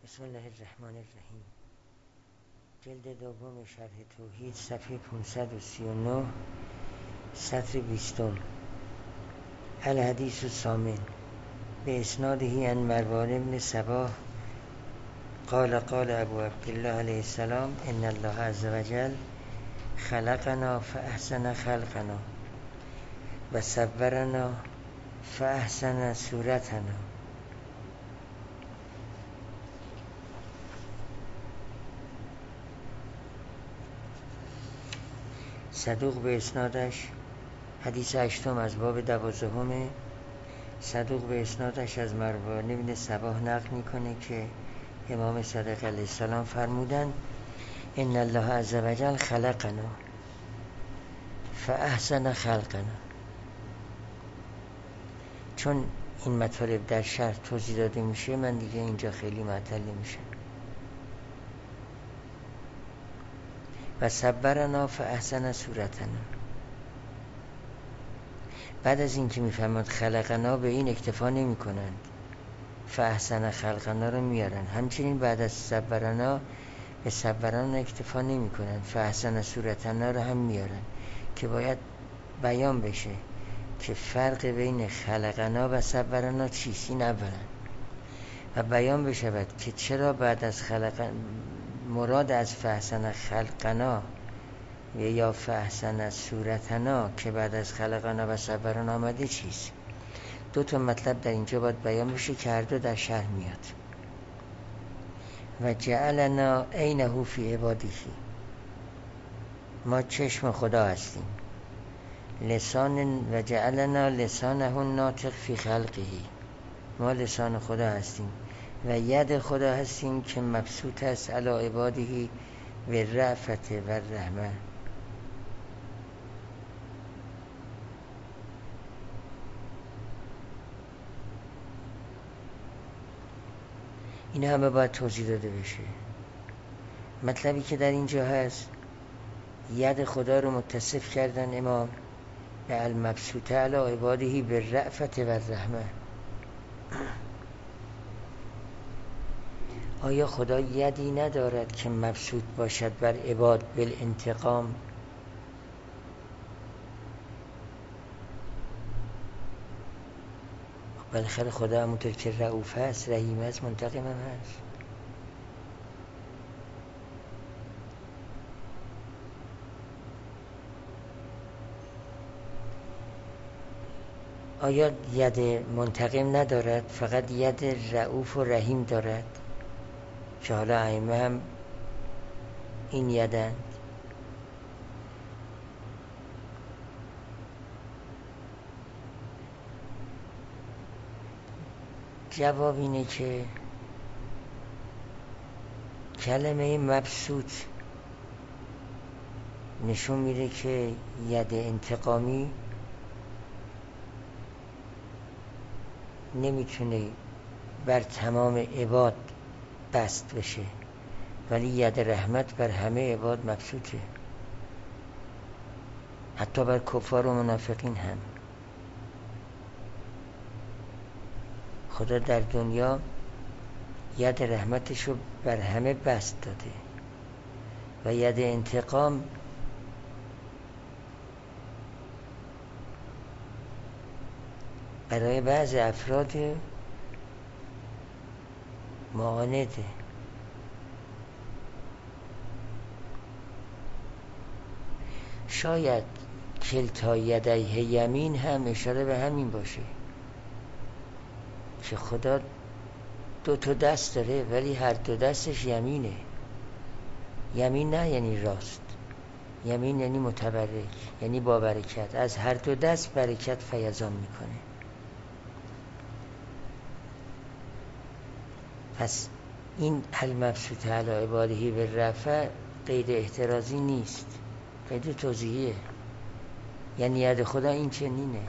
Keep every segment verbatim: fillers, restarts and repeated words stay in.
بسم الله الرحمن الرحیم. جلد دوم شرح توحید، صفحه پانصد و سی و نه، سطر بیستم. الحدیث الثامن به اسناده عن مروان بن صباح قال قال ابو عبدالله علیه السلام ان الله عز وجل خلقنا فاحسن خلقنا و صورنا فاحسن صورتنا. صدوق به اسنادش، حدیث هشتم از باب دوازدهم. صدوق به اسنادش از مروان بن صباح نقل میکنه که امام صادق علیه السلام فرمودند ان الله عز وجل خلقنا فاحسن خلقنا. چون این مطالب در شرح توضیح داده میشه، من دیگه اینجا خیلی معطل نمیشم. و صبرنا فاحسن صورتنا. بعد از این که میفهمند خلقنا، به این اکتفا نمی کنند، فاحسن خلقنا رو میارن. همچنین بعد از صبرنا به صبرنا اکتفا نمی کنند، فاحسن صورتنا رو هم میارن که باید بیان بشه که فرق بین خلقنا و صبرنا چیست. این اولا. و بیان بشود که چرا بعد از خلق مراد از فاحسن خلقنا یا فاحسن صورتنا که بعد از خلقنا و صبرنا آمده چیست. دو تا مطلب در اینجا باید بیان بشه که هر دو در شرح میاد. و جعلنا عینه فی عباده، ما چشم خدا هستیم. لسان و جعلنا لسانه الناطق فی خلقه، ما لسان خدا هستیم. و ید خدا هستیم که مبسوط است علی عباده و رأفت و رحمه. این همه باید توضیح داده بشه. مطلبی که در اینجا هست، ید خدا رو متصف کردن امام به المبسوطه علی عباده به رأفت و رحمه. آیا خدا یدی ندارد که مبسوط باشد بر عباد بالانتقام؟ بالاخره خدا همونطور که رؤوف هست، رحیم هست، منتقم هم هست. آیا ید منتقم ندارد؟ فقط ید رؤوف و رحیم دارد که حالا ائمه هم این یدند. جواب اینه که کلمه مبسوط نشون میده که ید انتقامی نمیتونه بر تمام عباد بست بشه، ولی ید رحمت بر همه عباد مبسوطه، حتی بر کفار و منافقین هم. خدا در دنیا ید رحمتشو بر همه بست داده و ید انتقام برای بعض افراد معانده. شاید کلتا یدیه یمین هم اشاره به همین باشه که خدا دو تا دست داره ولی هر دو دستش یمینه. یمین نه یعنی راست، یمین یعنی متبرک، یعنی با برکت. از هر دو دست برکت فیضان میکنه. پس این المبسوط علی عباده بالرأفة قید احترازی نیست، قید توضیحیه. یعنی ید خدا این چنینه.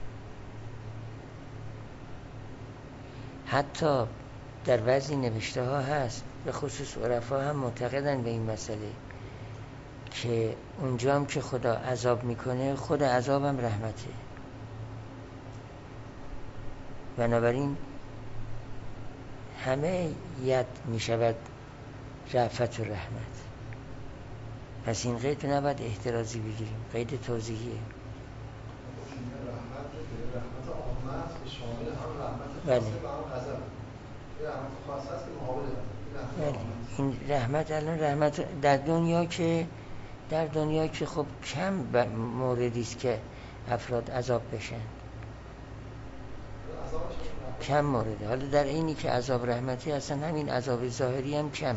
حتی در بعضی نوشته ها هست، به خصوص عرفا هم معتقدن به این مسئله که اونجا هم که خدا عذاب میکنه، خود عذابم رحمته. بنابراین همه ید می شود رأفت و رحمت. پس این قید نباید احترازی بگیریم، قید توضیحیه. رحمت عامه است که شامل هم رحمت بله. خاصه و هم غضب. این رحمت خاصه است که مقابل غضب. بله. این رحمت الان رحمت در دنیا که در دنیا که خب کم موردی است که افراد عذاب بشن، کم مورده. حالا در اینی که عذاب رحمتی اصلا همین عذاب ظاهری هم کمه.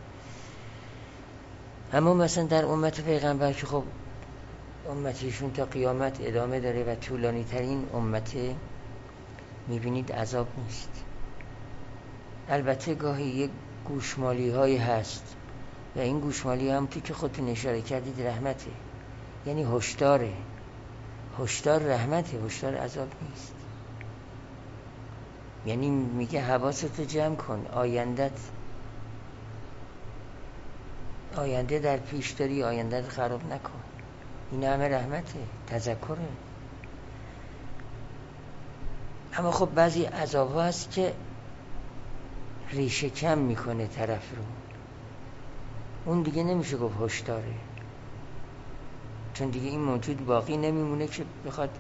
اما مثلا در امت پیغمبر که خب امتیشون تا قیامت ادامه داره و طولانی ترین امته، میبینید عذاب نیست. البته گاهی یک گوشمالی هایی هست و این گوشمالی هم تو که خودتون اشاره کردید رحمته، یعنی هشداره. هشدار رحمته، هشدار عذاب نیست. یعنی میگه حواستو جمع کن، آیندت آینده در پیش داری، آینده رو خراب نکن. این همه رحمته، تذکره. اما خب بعضی عذاب ها هست که ریشه کم میکنه طرف رو، اون دیگه نمیشه گفت هشداره، چون دیگه این موجود باقی نمیمونه که بخواد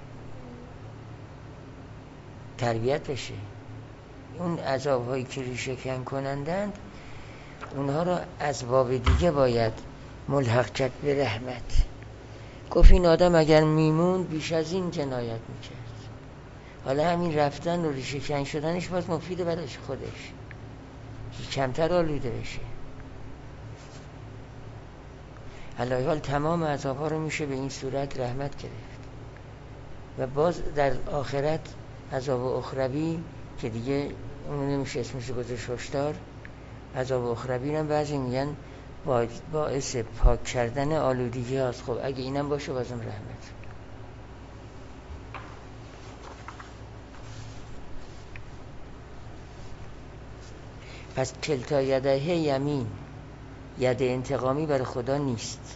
تربیت بشه. اون عذاب هایی که ریشه کم کنندند، اونها رو از باب دیگه باید ملحق کرد به رحمت. گفت این آدم اگر میموند بیش از این جنایت میکرد. حالا همین رفتن و ریشه کن شدنش باز مفیده برای خودش که کمتر آلوده بشه. علاوه حال تمام عذاب‌ها رو میشه به این صورت رحمت گرفت. و باز در آخرت عذاب اخروی که دیگه اونو نمیشه اسمش گذاشت هشدار، عذاب اخروی هم بعضی میگن باعث پاک کردن آلودگی هست. خب اگه اینم باشه بازم رحمت. پس کلتا یده یمین، ید انتقامی برای خدا نیست.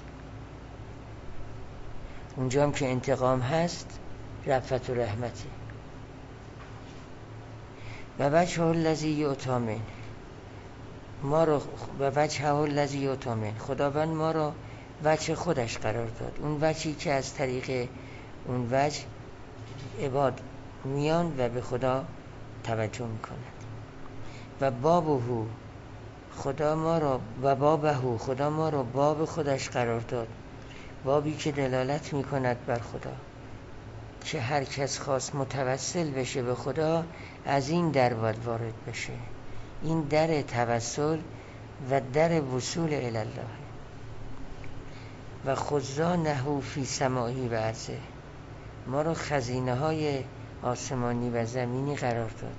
اونجا هم که انتقام هست رأفت و رحمته. و وجهه الذی یؤتی منه، ما رو و وجهه الذی یؤتی منه، خداوند ما رو وجه خودش قرار داد. اون وجهی که از طریق اون وجه عباد میان و به خدا توجه میکنند. و بابهو، خدا ما رو و بابهو، خدا ما رو باب خودش قرار داد، بابی که دلالت میکند بر خدا، که هر کس خواست متوسل بشه به خدا از این در باید وارد بشه. این در توسل و در وصول الی الله. و خزانه فی سماعی و ارضه، ما رو خزینه های آسمانی و زمینی قرار داد.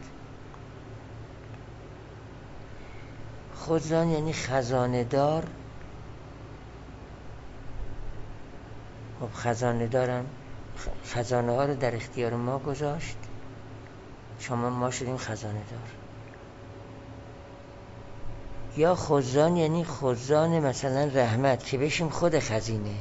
خزان یعنی خزانه دار. خب خزانه دارم خزانه ها رو در اختیار ما گذاشت، شما ما شدیم خزانه دار. یا خزان یعنی خزان مثلا رحمت که بشیم خود خزینه.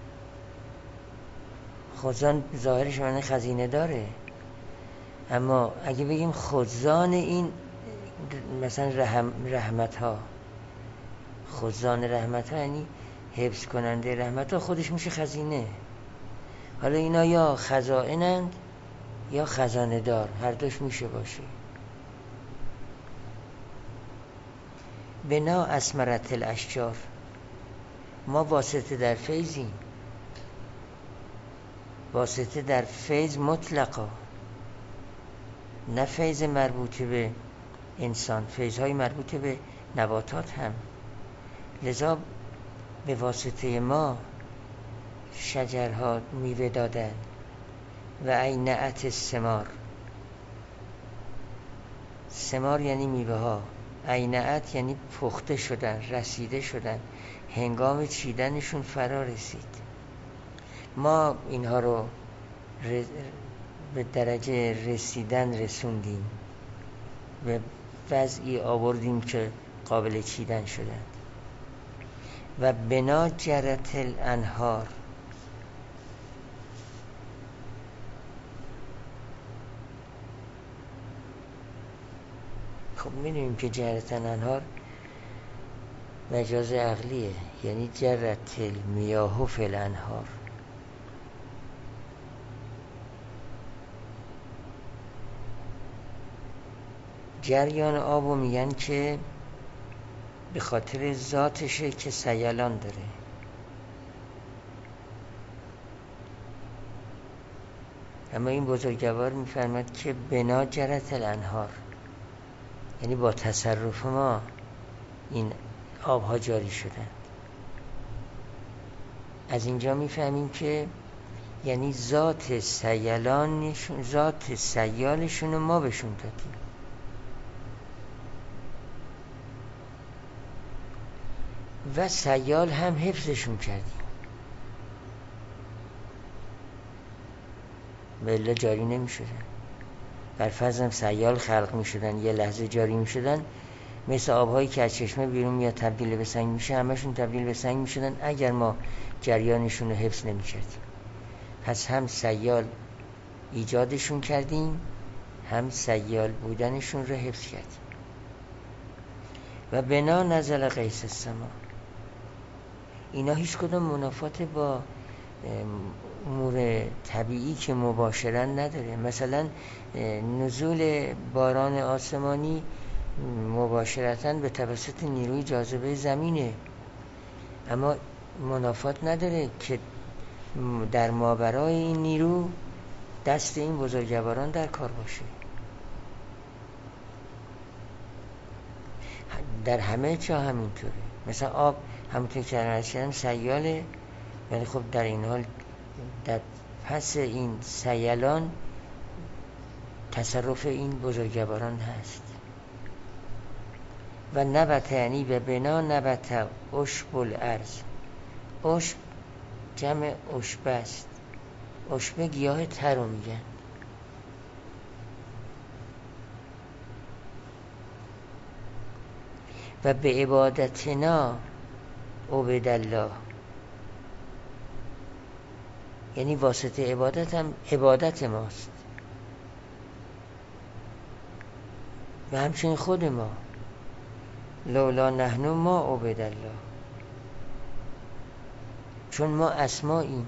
خزان ظاهرش معنی خزینه داره، اما اگه بگیم خزان این مثلا رحم رحمت ها، خزان رحمت ها یعنی حفظ کننده رحمت ها، خودش میشه خزینه. حالا اینا یا خزائنند یا خزانه دار، هر دوش میشه باشه. بنا اسمرت الاشجار، ما واسطه در فیضیم، واسطه در فیض مطلقا، نه فیض مربوطه به انسان، فیضهای مربوطه به نباتات هم. لذا به واسطه ما شجرها میوه دادن. و عینعت الثمار، ثمار یعنی میوه ها، عینعت یعنی پخته شدن، رسیده شدن، هنگام چیدنشون فرا رسید. ما اینها رو به درجه رسیدن رسوندیم، به وضعی آوردیم که قابل چیدن شدن. و بنا جرت الانهار، خب میدونیم که جرت الانهار مجاز عقلیه، یعنی جرت المیاه فی الانهار. جریان آبو میگن که به خاطر ذاتشه که سیلان داره. اما این بزرگوار میفرماد که بنا جرت الانهار، یعنی با تصرف ما این آبها جاری شدن. از اینجا میفهمیم که یعنی ذات سیلانشون، ذات سیالشون رو ما بهشون دادیم و سیال هم حفظشون کردیم، بله جاری نمی شدن. بر فرض هم سیال خلق می شدن یه لحظه جاری می شدن، مثل آبهایی که از چشمه بیرون میاد تبدیل به سنگ میشه، همشون تبدیل به سنگ می شدن اگر ما جریانشون رو حفظ نمی کردیم. پس هم سیال ایجادشون کردیم، هم سیال بودنشون رو حفظ کردیم. و بنا نزل قیس السما، اینا هیچ کدوم منافات با امور طبیعی که مباشرا نداره. مثلا نزول باران آسمانی مباشرتاً به توسط نیروی جاذبه زمینه، اما منافات نداره که در ماورای این نیرو دست این بزرگواران در کار باشه. در همه جا همینطوره. مثلا آب همونطور که عرض کردم سیاله، ولی خب در این حال در پس این سیلان تصرف این بزرگواران هست. و نبت یعنی به بنا نبت عشب الارض. عشب جمع عشبه است. عشبه گیاه تر رو میگن. و به عبادتنا عبد الله، یعنی واسطه عبادت هم عبادت ماست و همچنین خود ما. لولا نحن ما عبد الله، چون ما اسماییم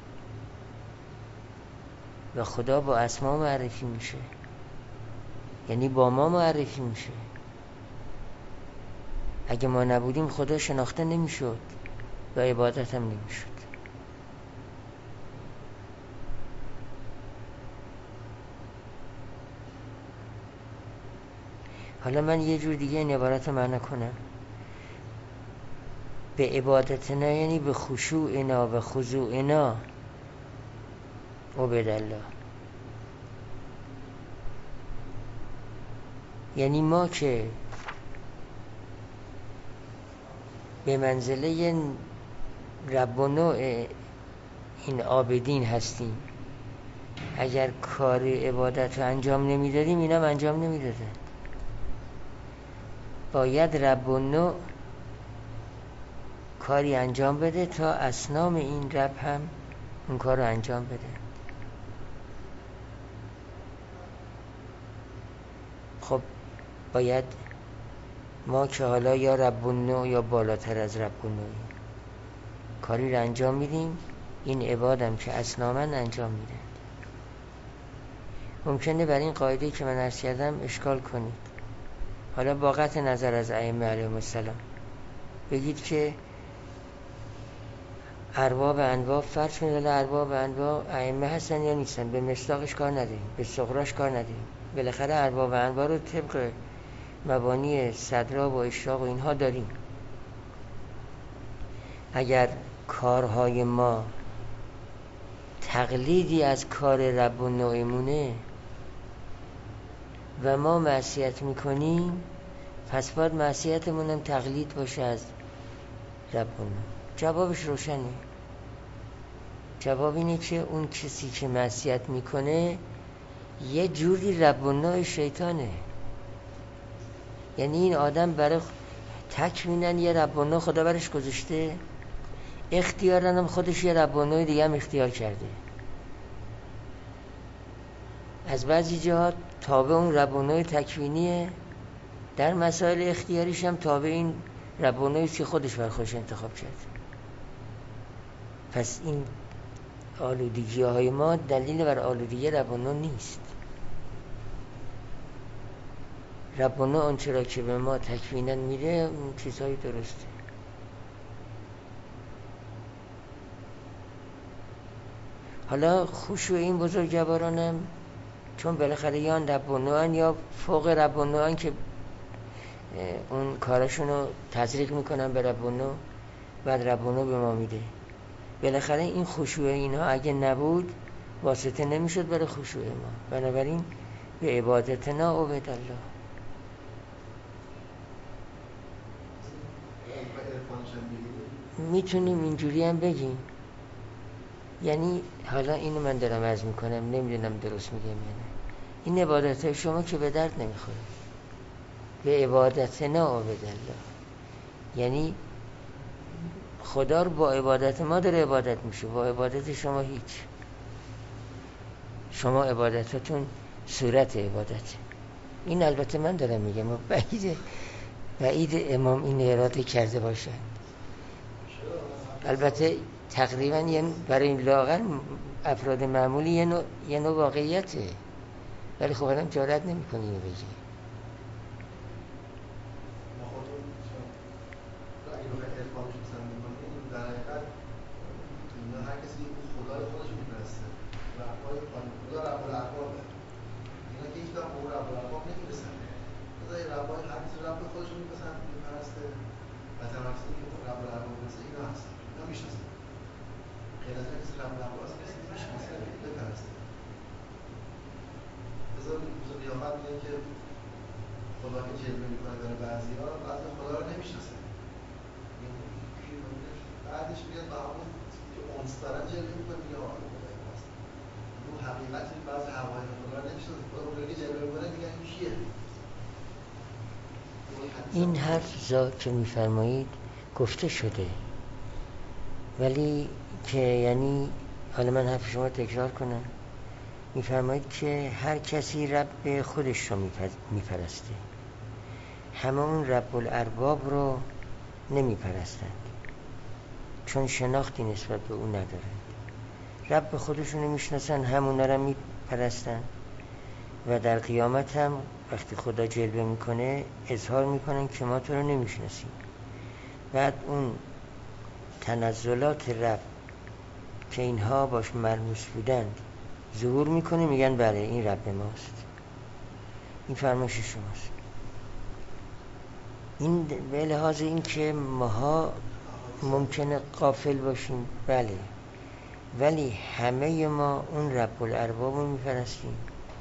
و خدا با اسما معرفی میشه، یعنی با ما معرفی میشه. اگه ما نبودیم خدا شناخته نمیشد و عبادت هم نمیشد. حالا من یه جور دیگه این عبارت رو معنی کنم. به عبادتنا یعنی به خشوعنا و خضوعنا عبد الله، یعنی ما که به منزله رب و نوع این عابدین هستیم، اگر کار عبادت رو انجام نمیدادیم اینا هم انجام نمیدادن. باید رب و نوع کاری انجام بده تا اصنام این رب هم اون کار رو انجام بده. خب باید ما که حالا یا رب النوع یا بالاتر از رب النوع کاری رو انجام میدیم، این عبادم که اصنامن انجام میدن. ممکنه بر این قاعده که من عرض کردم اشکال کنید. حالا با قطع نظر از ائمه علیهم السلام بگید که ارباب انواع فرض کنید ارباب انواع ائمه هستن یا نیستن، به مصداقش کار نداریم، به صغراش کار نداریم. بالاخره ارباب انواع رو طبق مبانی صدرا و اشراق و اینها داریم. اگر کارهای ما تقلیدی از کار رب و نوعمونه و ما معصیت میکنیم، پس باید معصیتمون هم تقلید باشه از رب و نوع. جوابش روشنه. جواب اینه که اون کسی که معصیت میکنه یه جوری رب و نوع شیطانه. یعنی این آدم برای تکمینن یه رب و نوع خدا برش گذاشته، اختیارن هم خودش یه رب و نوع دیگه هم اختیار کرده. از بعضی جهات تابع اون رب و نوع تکوینیه، در مسائل اختیاریش هم تابع این ربانویی که خودش بر خودش انتخاب کرد. پس این آلودگی های ما دلیل بر آلودگی ربانو نیست. ربانو آنچه را که به ما تکویناً میره اون چیزهای درسته. حالا خشوع این بزرگوارانم چون بالاخره یا ربانوان یا فوق ربانوان که اون کارشون رو تزریق میکنن به ربانو، بعد ربانو به ما میده. بالاخره این خشوع اینا اگه نبود واسطه نمیشد برای خشوع ما. بنابراین به عبادتنا عبد الله. میتونیم اینجوری هم بگیم. یعنی حالا اینو من دارم عرض میکنم، نمیدونم درست میگم یا نه. این عبادت شما که به درد نمیخوره. به عبادتنا عبد الله، یعنی خدا رو با عبادت ما داره عبادت میشه، با عبادت شما هیچ. شما عبادتتون صورت عبادت. این البته من دارم میگم، بعید بعید امام این اراده کرده باشه. البته تقریبا یعنی برای این لاغر افراد معمولی یه نوع, یه نوع واقعیته، ولی خب آدم جرئت نمی‌کنه اینو بگه. این حرف ذات که میفرمایید گفته شده، ولی که یعنی حالا من حرف شما تکرار کنم. میفرمایید که هر کسی رب خودش رو میپرسته، همه اون رب الارباب رو نمیپرستند چون شناختی نسبت به اون ندارند. رب خودشون رو میشناسن، همونا رو میپرستن و در قیامت هم وقتی خدا جلوه میکنه اظهار میکنن که ما تو رو نمیشناسیم. بعد اون تنزلات رب که اینها باش ملموس بودند ظهور میکنه، میگن بله این رب ماست، این فرمایش شماست. این به لحاظ این که ماها ممکنه غافل باشیم، بله، ولی همه ما اون رب الارباب رو میپرستیم،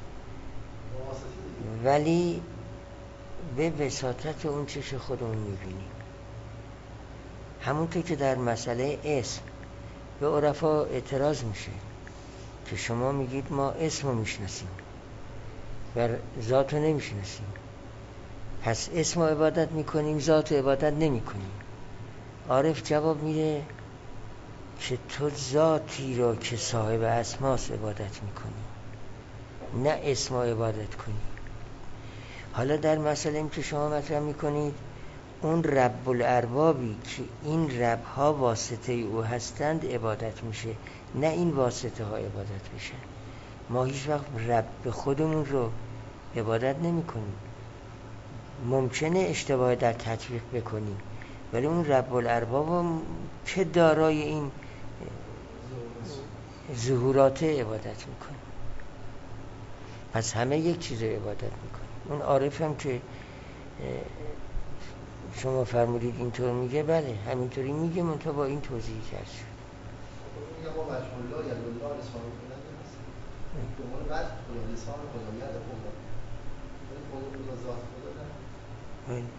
ولی به وساطت اون چش خودمون میبینیم. همونطور که در مسئله اسم به عرفا اعتراض میشه که شما میگید ما اسم رو میشناسیم و ذات رو نمیشناسیم، پس اسم رو عبادت میکنیم، ذات رو عبادت نمیکنیم. عارف جواب میده که تو ذاتی رو که صاحب اسماست عبادت میکنی، نه اسم رو عبادت کنی. حالا در مسئله این که شما مطرح میکنید اون رب الاربابی که این رب ها واسطه او هستند عبادت میشه، نه این واسطه ها عبادت میشن. ما هیچ وقت رب خودمون رو عبادت نمی کنیم. ممکنه اشتباه در تطبیق بکنیم، ولی اون رب الارباب که دارای این ظهورات عبادت میکنه. پس همه یک چیز رو عبادت میکنه. اون عارف هم که شما فرمودید اینطور میگه، بله همینطوری میگه، منتها با این توضیح کرد شد. میگه ما وجه الله یا الله لسان خدا نیست. به عنوان وجه خدا، لسان خدا، ید خدا. ولی خدا خدا ذات خدا نه.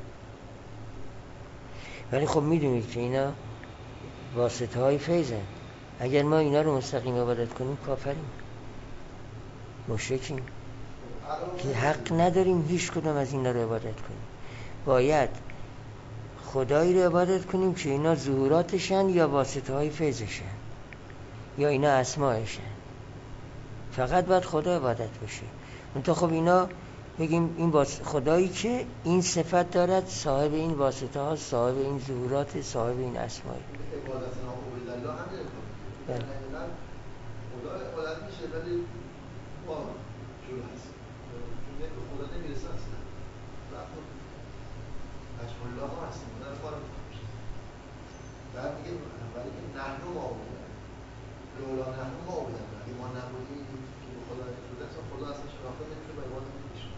ولی خب میدونید که اینا واسطه های فیضن. اگر ما اینا رو مستقیم عبادت کنیم کافریم، مشرکیم، که حق نداریم هیچ کدوم از اینا رو عبادت کنیم. باید خدایی رو عبادت کنیم که اینا ظهوراتشن یا واسطه های فیضشن یا اینا اسماءشن. فقط باید خدا عبادت بشه. منتها خب اینا بگیم این واس... خدایی که این صفت دارد، صاحب این واسطه ها، صاحب این ظهورات، صاحب این اسماء. عبادت ناقابل الله هم نمی‌کنه. بله. یعنی خدا عبادت میشه ولی ما جور هست. چون به خدا نمیرسه اصلا. وقت مجموع الله هم هستیم. اون رو کار می‌کنه. بعد میگه ولی که نحن ما عبودن. لولا نحن ما عبودن. اگه ما نبودیم که به خدا نمی‌شد اصلا خدا اصلا شناخته نمی‌شد و عبادت نمی‌شد.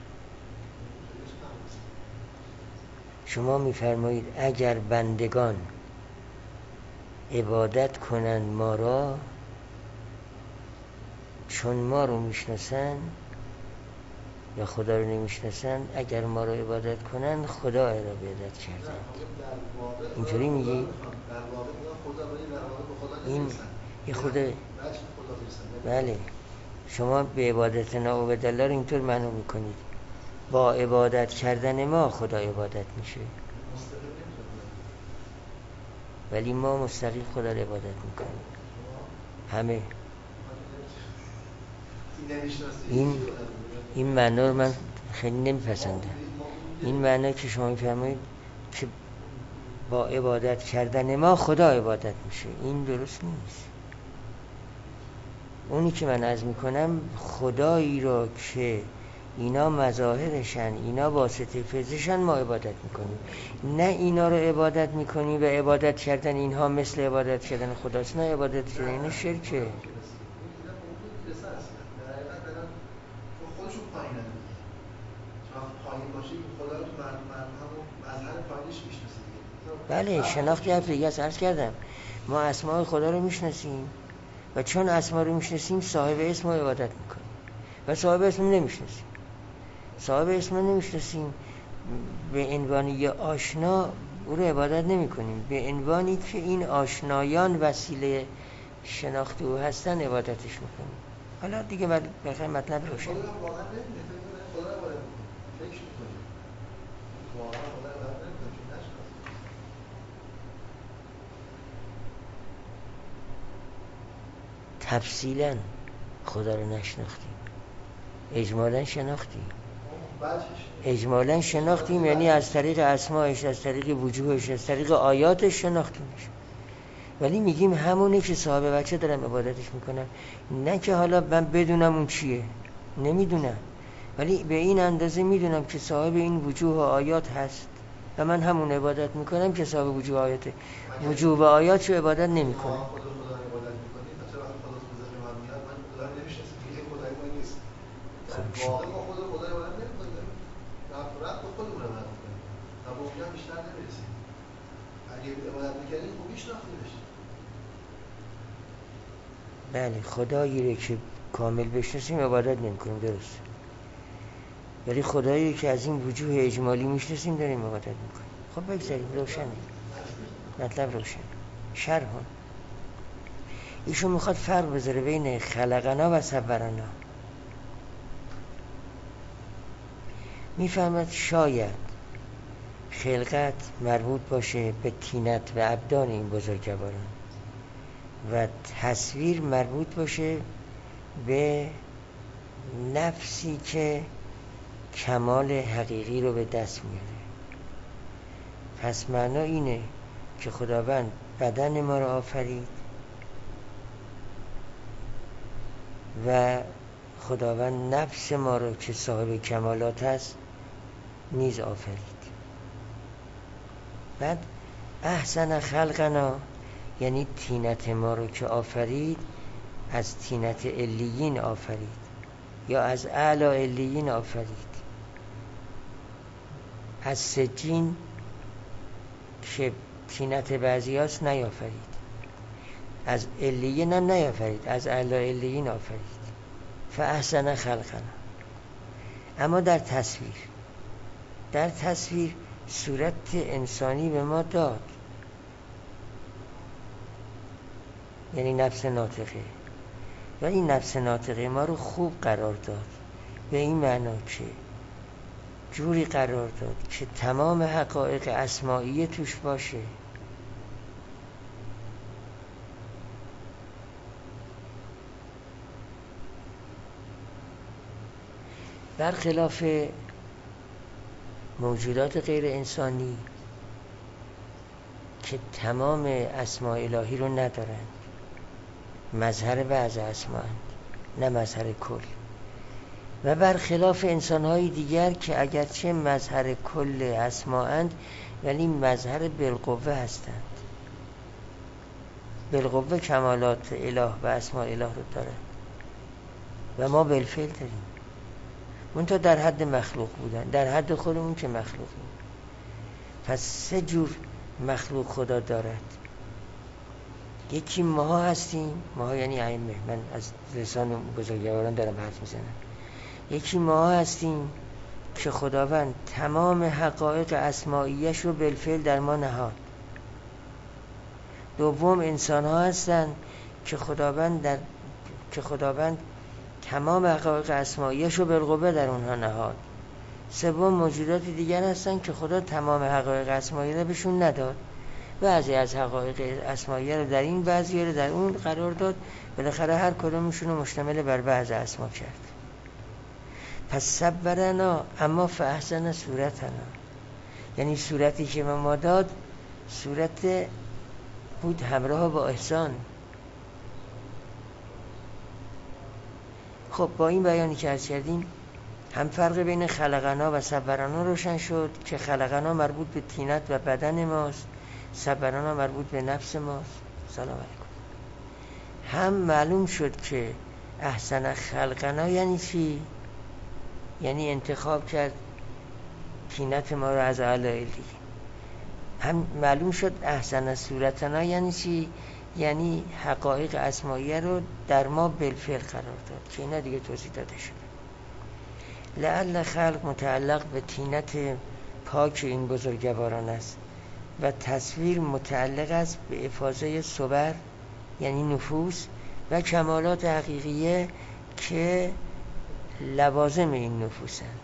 شما می‌فرمایید اگر بندگان عبادت کنند ما را چون ما رو میشناسن یا خدا رو نمیشناسن، اگر ما رو عبادت کنند خدا را عبادت کردن. اینطوری میگی؟ این یه خود بله. شما به عبادت ناعبد الله رو اینطور معنا میکنید با عبادت کردن ما خدا عبادت میشه، ولی ما مستقیم خدا رو عبادت میکنیم همه. این این معنا رو من خیلی نمیپسندم. این معنا که شما میفرمایید که با عبادت کردن ما خدا عبادت میشه، این درست نیست. اونی که من عرض میکنم خدایی را که اینا مظاهرشن، اینا واسطه فیضشن، ما عبادت میکنیم، نه اینا رو عبادت میکنیم و عبادت کردن اینها مثل عبادت کردن خداست. نه، عبادت کردن اینا شرکه. خودشون پایین هم دیگه چون پایین باشه خدا رو تو مردم همون مظهر پایینش میشناسه دیگه. بله، شناختی حرف دیگه عرض کردم ما اسماء خدا رو میشناسیم و چون اسما رو میشناسیم صاحب اسم رو عبادت میکنیم و صاحب اسم رو نمیشناسیم. صاحب اسم رو نمیشناسیم به عنوان یه آشنا او رو عبادت نمیکنیم، به عنوانی که این آشنایان وسیله شناخت او هستن عبادتش میکنیم. حالا دیگه بخیر مطلب روشن. خدا واقعا نمیدونه خدا رو عبادت میکنه، فکر میکنه واقعا خدا رو عبادت نمیکنه چون نشناسه. تفصیلا خدا رو نشناختیم، اجمالا شناختیم. اجمالا شناختیم یعنی از طریق اسمایش، از طریق وجوهش، از طریق آیاتش شناختیمش. ولی میگیم همونه که صاحب بچه دارم عبادتش میکنم، نه که حالا من بدونم اون چیه، نمیدونم، ولی به این اندازه میدونم که صاحب این وجوه و آیات هست و من همون عبادت میکنم که صاحب وجوه و آیات. وجوه و آیات رو عبادت نمیکنم. واقعا ما خود خدا رو عبادت نمی‌کنیم. رفت به خودمون عبادت می‌کنیم. تا به اونجا بیشتر نمی‌رسیم. اگه عبادت می‌کردیم خوب می‌شناختیمش. بله، خدایی رو که کامل بشناسیم عبادت نمی‌کنیم، درست. ولی خدایی که از این وجوه اجمالی می‌شناسیم داریم عبادت می‌کنیم. خب بگذاریم روشنه. مطلب روشن. شرح ایشون میخواد فرق بذاره بین خلقنا و صورنا. میفهمد شاید خلقت مربوط باشه به طینت و ابدان این بزرگواران و تصویر مربوط باشه به نفسی که کمال حقیقی رو به دست میاره. پس معنا اینه که خداوند بدن ما رو آفرید و خداوند نفس ما رو که صاحب کمالات هست نیز آفرید. بعد احسن خلقنا یعنی طینت ما رو که آفرید از طینت علیین آفرید یا از اعلی علیین آفرید. از سجین که طینت بعضی هست نیافرید، از علیین هم نیافرید، از اعلی علیین آفرید. فاحسن خلقنا. اما در تصویر در تصویر صورت انسانی به ما داد، یعنی نفس ناطقه، و این نفس ناطقه ما رو خوب قرار داد، به این معنا که جوری قرار داد که تمام حقایق اسماعیه توش باشه. برخلاف موجودات غیر انسانی که تمام اسماء الهی رو ندارند، مظهر بعض اسماء، نه مظهر کل، و برخلاف انسان‌های دیگر که اگرچه مظهر کل اسماءند ولی مظهر بالقوه هستند، بالقوه کمالات اله و اسماء اله رو دارند و ما بالفعل داریم، منتها در حد مخلوق بودن، در حد خودمون که مخلوقیم. پس سه جور مخلوق خدا دارد. یکی ماها هستیم، ماها یعنی ائمه، من از لسان بزرگواران دارم حرف میزنم. یکی ماها هستیم که خداوند تمام حقایق اسمائیش رو بالفعل در ما نهاد. دوم انسان ها هستند که خداوند در که خداوند تمام حقایق اسمائیش رو بالقوه در اونها نهاد. سوم موجودات دیگر هستند که خدا تمام حقایق اسمائی رو بهشون نداد، بعضی از حقایق اسمائی رو در این، بعضی رو در اون قرار داد، بالاخره هر کدومشون رو مشتمل بر بعض اسما کرد. پس صبرنا اما فاحسن صورتنا، یعنی صورتی که به ما داد صورت بود همراه با احسان. خب با این بیانی که عرض کردیم هم فرق بین خلقنا و صبرنا روشن شد که خلقنا مربوط به طینت و بدن ماست، صبرنا مربوط به نفس ماست. سلام علیکم. هم معلوم شد که احسن خلقنا یعنی چی؟ یعنی انتخاب کرد طینت ما رو از اعلی الیین. هم معلوم شد احسن صورتنا یعنی چی؟ یعنی حقایق اسمائیه رو در ما بالفعل قرار داد که اینا دیگه توضیح داده شد. لعل خلق متعلق به طینت پاک این بزرگواران است و تصویر متعلق است به افاضه صبر یعنی نفوس و کمالات حقیقیه که لوازم این نفوسند.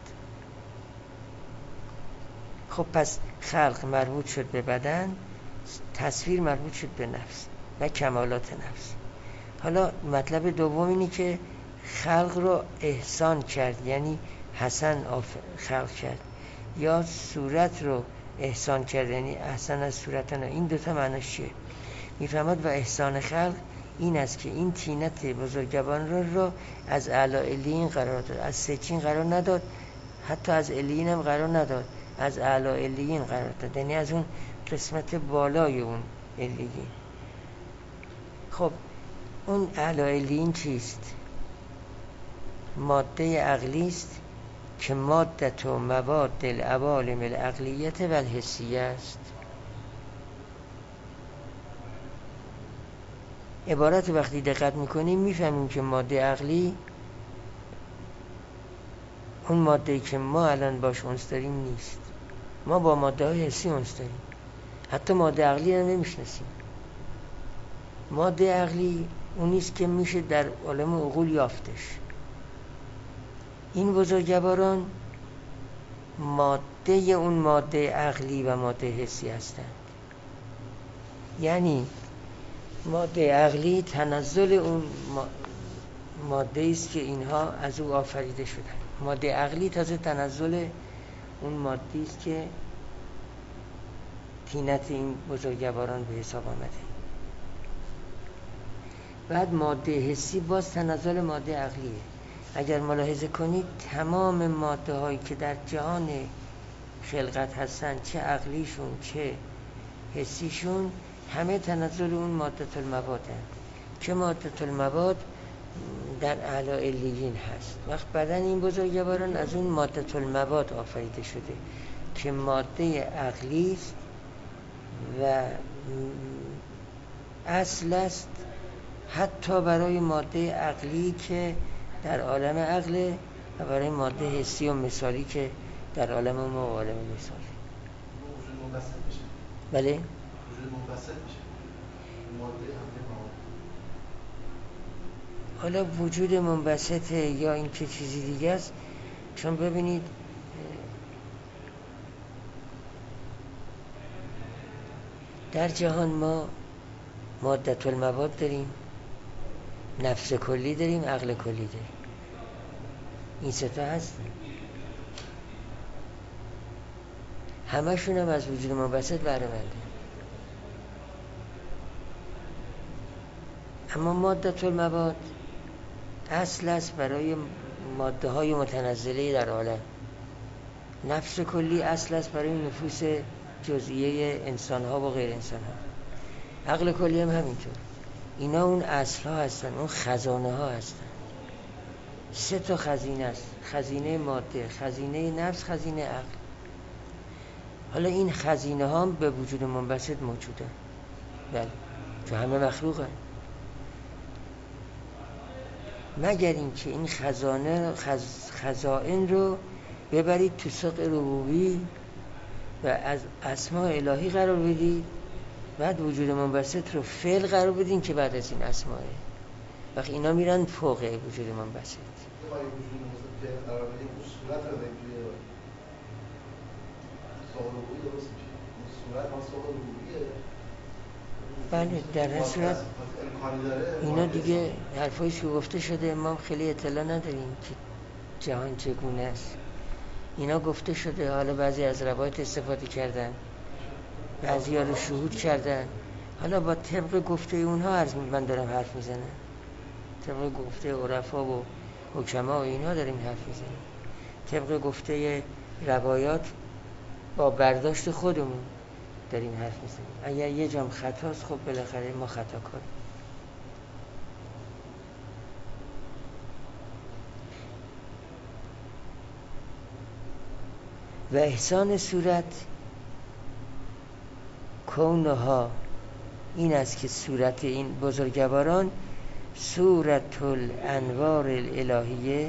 خب پس خلق مربوط شد به بدن، تصویر مربوط شد به نفس و کمالات نفس. حالا مطلب دوم اینه که خلق رو احسان کرد، یعنی حسن خلق کرد، یا صورت رو احسان کرد یعنی احسن از صورتنا. این دوتا معناش چیه؟ میفهمد و احسان خلق این است که این طینت بزرگواران رو, رو از اعلی الیین قرار داد، از سچین قرار نداد، حتی از الیین هم قرار نداد، از اعلی الیین قرار داد، یعنی از اون قسمت بالای اون الیین. خب اون اعلی الیین چیست؟ ماده عقلی است که مادت و مواد العوالم العقلیت و الحسیه است. عبارت وقتی دقت میکنیم میفهمیم که ماده عقلی اون ماده‌ای که ما الان باش اونس داریم نیست. ما با ماده های حسی اونس داریم، حتی ماده عقلی رو نمیشناسیم. ماده عقلی اونیست که میشه در عالم عقول یافتش. این بزرگواران ماده اون ماده عقلی و ماده حسی هستند. یعنی ماده عقلی تنزل اون ماده است که اینها از او آفریده شدند. ماده عقلی تازه تنزل اون ماده است که طینت این بزرگواران به حساب آمده. بعد ماده حسی باز تنزل ماده عقلیه. اگر ملاحظه کنید تمام ماده هایی که در جهان خلقت هستن، چه عقلیشون چه حسیشون، همه تنزل اون ماده المواد هست که ماده المواد در اعلی الیین هست. وقت بدن این بزرگواران از اون ماده المواد آفریده شده که ماده عقلی است و اصل است حتی برای ماده عقلی که در عالم عقل و برای ماده حسی و مثالی که در عالم ما و عالم مثالی. وجود منبسط میشه. بله؟ وجود منبسط میشه. ماده هم مواد. حالا وجود منبسط یا این که چیزی دیگه است، چون ببینید در جهان ما ماده المواد داریم، نفس کلی داریم، عقل کلی داریم. این سه تا هست. همشون هم از وجود منبسط بهره منده. اما مادة المواد اصل است برای ماده های متنزله در عالم. نفس کلی اصل است برای نفوس جزئیه انسان ها و غیر انسان ها. عقل کلی هم همینطور. اینا اون اصل ها هستن، اون خزانه ها هستن. سه تا خزینه است: خزینه ماده، خزینه نفس، خزینه عقل. حالا این خزینه ها هم به وجود منبسط موجوده، بله، تو همه مخلوقه، مگر اینکه این خزانه خز... خزائن رو ببرید تو سوق ربوبی و از اسماء الهی قرار بدید، بعد وجود منبسط رو فعل قرار بدین که بعد از این اسماءه، وقتی اینا میرن فوق وجود منبسط. ما وجود منبسط فعل قرار بدیم، اون صورت رو بدیم توی سوق ربوبی، درست میشه. اون صورت ما سوق ربوبیه. بله، در هر صورت اینا دیگه حرفایش که گفته شده، ما خیلی اطلاع نداریم که جهان چگونه است. اینا گفته شده، حالا بعضی از روایت استفاده کردن، بعضی ها رو شهود کردن. حالا با طبق گفته اونها عرض من دارم حرف میزنم، طبق گفته عرفا و حکما و اینها داریم حرف میزنیم، طبق گفته روایات با برداشت خودمون داریم حرف میزنیم. اگر یه جام خطاست، خب بالاخره ما خطا کنیم. و احسان صورت کونها این است که صورت این بزرگواران صورت الانوار الالهیه،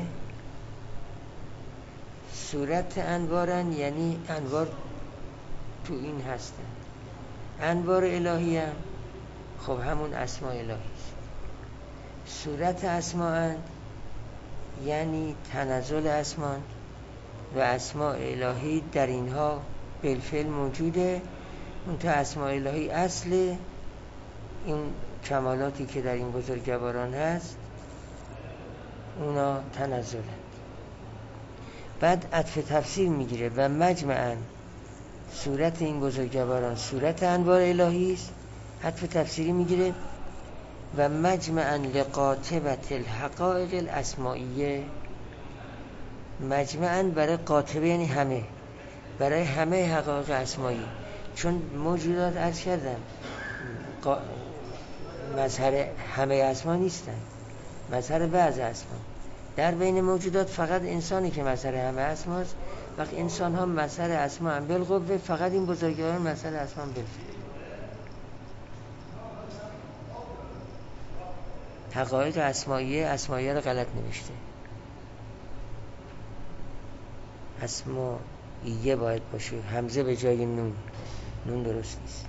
صورت انوارن، یعنی انوار تو این هستن. انوار الهی هم خب همون اسماء الهی است. صورت اسماء یعنی تنزل اسمان و اسماء الهی در اینها بالفعل موجوده. اون تا اسماء الهی اصل این کمالاتی که در این بزرگواران هست، اونا تنزلند. بعد عطف تفسیر میگیره و مجمعاً صورت این بزرگواران صورت انوار الهی است. عطف تفسیری میگیره و مجمعاً لقاطبة الحقائق الاسمائیه. مجمعاً برای قاطبه یعنی همه، برای همه حقایق اسمایی، چون موجودات عرض کردم قا... مظهر همه اسما نیستن، مظهر بعض اسما. در بین موجودات فقط انسانی که مظهر همه اسماست، وقت انسان ها مظهر اسما هم بالقوه، فقط این بزرگواران مظهر اسما هم بالفعل. حقایق اسماییه، اسماییه رو غلط نوشته، اسماییه باید باشه، همزه به جای نون، نون درست نیست.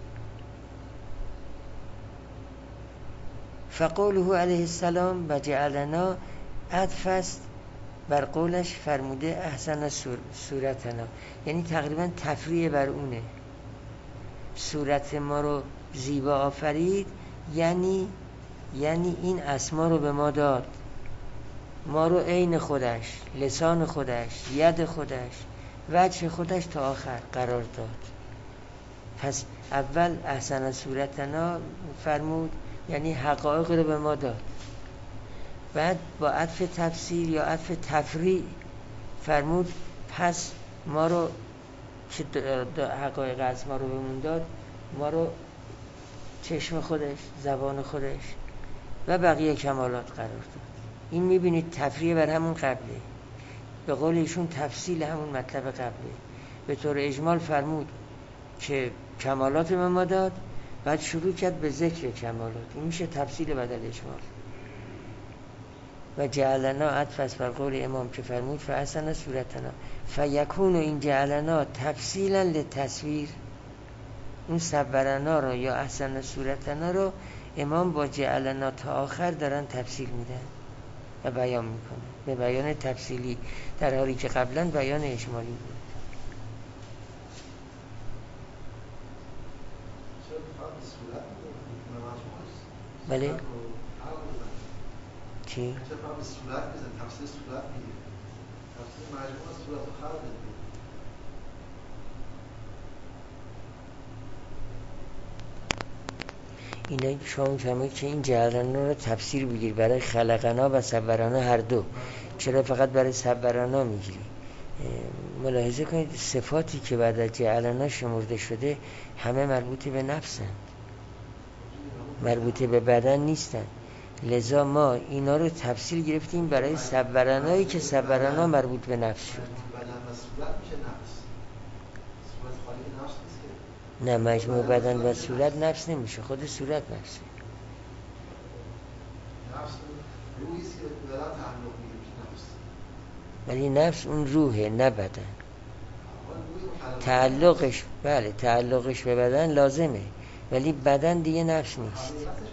فقوله علیه السلام و جعلنا عطف است بر قولش فرموده احسن صورتنا، یعنی تقریبا تفریع بر اونه. صورت ما رو زیبا آفرید، یعنی یعنی این اسما رو به ما داد، ما رو عین خودش، لسان خودش، ید خودش، وجه خودش تا آخر قرار داد. پس اول احسن صورتنا فرمود، یعنی حقایق رو به ما داد. بعد با عطف تفسیر یا عطف تفریع فرمود پس ما رو که حقایق از ما رو بهمون داد، ما رو چشم خودش، زبان خودش و بقیه کمالات قرار داد. این میبینید تفریع بر همون قبله، به قول ایشون تفصیل همون مطلب قبله. به طور اجمال فرمود که کمالات به ما داد، بعد شروع کرد به ذکر کمالات. این میشه تفصیل بدل اجمال. و جعلنا عطف است بر قول امام که فرمود فاحسن صورتنا، فیکون این جعلنا تفصیلا للتصویر. اون صورنا رو یا احسن صورتنا رو امام با جعلنا تا آخر دارن تفصیل میدن و بیان میکنه، به بیان تفصیلی، در حالی که قبلا بیان اجمالی بود. بله چی؟ چه فرق به صورت میزن؟ تفسیر صورت میگه، تفسیر مجموع از صورت و خلق دیگه. اینه شما میفهمید که این جعلنا رو تفسیر بگیر برای خلقنا و صبرنا هر دو. چرا فقط برای صبرنا میگیری؟ ملاحظه کنید صفاتی که بعد از جعلنا شمرده شده همه مربوط به نفسن، مربوط به بدن نیستن. لذا ما اینا رو تفصیل گرفتیم برای صبرنایی که صبرنا مربوط به نفس شد. بدن و صورت میشه نفس. صورت خالی نفس نیست که. نه، مجموع بدن و صورت نفس نمیشه، خود صورت نفسه. نفس روحی است که به بدن تعلق میگیره نفس. ولی نفس اون روحه نه بدن. تعلقش بله تعلقش به بدن لازمه، ولی بدن دیگه نفس نیست.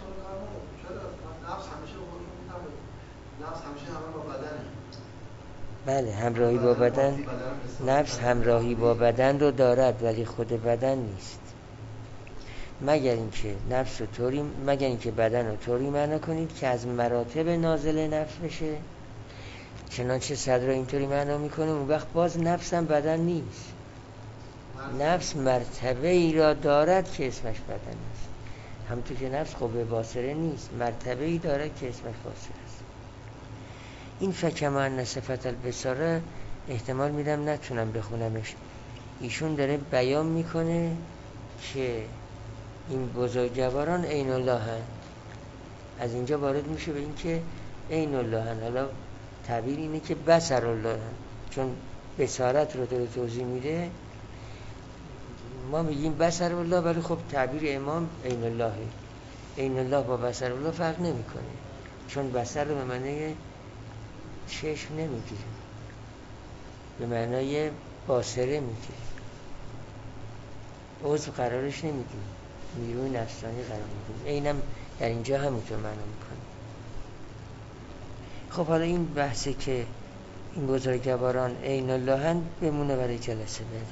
بله همراهی با بدن، نفس همراهی با بدن رو دارد ولی خود بدن نیست. مگر اینکه نفس رو طوری مگر اینکه بدن رو طوری معنا کنید که از مراتب نازل نفس بشه، چنانچه صدر اینطوری معنا میکنه اون وقت باز نفس هم بدن نیست. نفس مرتبه ای را دارد که اسمش بدن است. همونطور که نفس قوه باصره نیست، مرتبه ای دارد که اسمش باصره است. این فکما ان صفت البصاره احتمال میدم نتونم بخونمش. ایشون داره بیان میکنه که این بزرگواران عین الله هن. از اینجا وارد میشه به این که عین الله هن. حالا تعبیر اینه که بصر الله هن، چون بصارت رو داره توضیح میده. ما میگیم بصر الله ولی خب تعبیر امام عین الله. عین الله با بصر الله فرق نمیکنه، چون بصر رو به معنی چشم نمیگیره، به معنای باصره میگیره، عضو قرارش نمیدیم، نیروی نفسانی قرار میدیم. اینم در اینجا همونطور معنا میکنه. خب حالا این بحثه که این بزرگواران عین الله هن بمونه برای جلسه بعد.